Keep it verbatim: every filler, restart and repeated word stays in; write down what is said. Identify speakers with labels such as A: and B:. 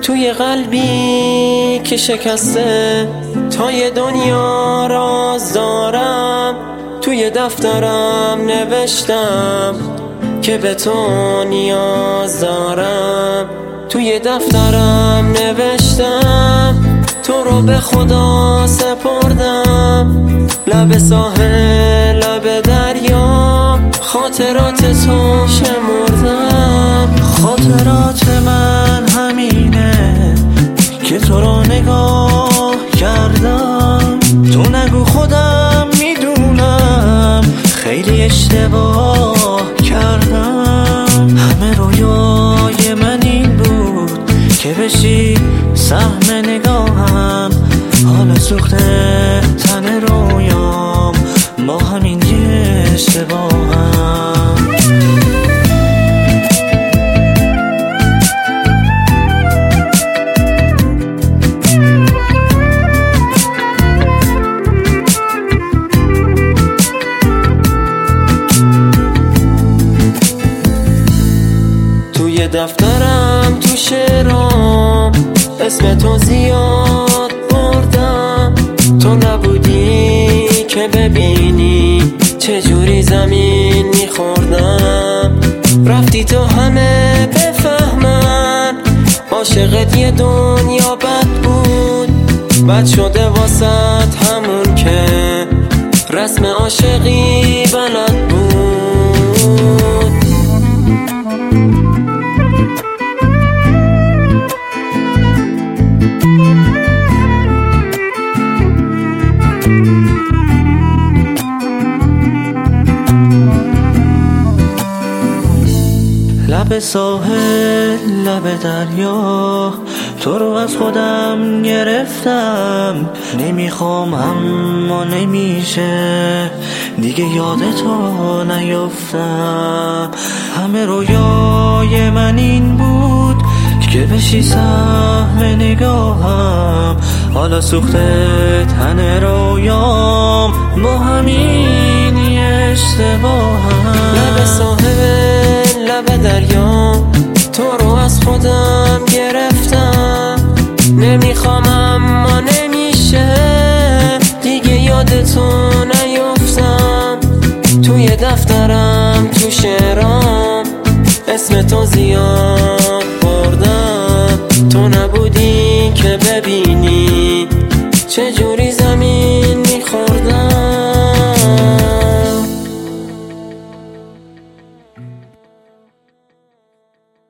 A: توی قلبی که شکسته، تا یه دنیا راز دارم. توی دفترم نوشتم که به تو نیاز دارم. توی دفترم نوشتم تو رو به خدا سپردم. لب ساحل لب دریا خاطرات تو شمردم.
B: خاطرات من همینه که تو رو نگاه کردم. تو نگو خودم میدونم خیلی اشتباه کردم. همه رویای من این بود که بشی سهم نگاهم. حالا سوخته تن رویام با همین یه اشتباهم.
A: توی دفترم تو شعرام اسم تو زیاد بردم. تو نبودی که ببینی چجوری زمین میخوردم. رفتی تو همه بفهمن عاشقت یه دنیا بد بود. بد شده واسط همون که رسم عاشقی بلد بود.
B: لب ساحل لب دریا تو رو از خودم گرفتم. نمیخوام اما نمیشه دیگه یاد تو نیفتم. همه رویای من این بود که بشی سهم نگاهم. حالا سوخته تن رویام با همین اشتباهم.
A: لب ساحل لب دریا تو رو از خودم گرفتم. نمیخوام اما نمیشه دیگه یاد تو نیفتم. توی دفترم تو شعرام اسم تو زیاد بردم. تو نبودی که ببینی چجوری زمین میخوردم.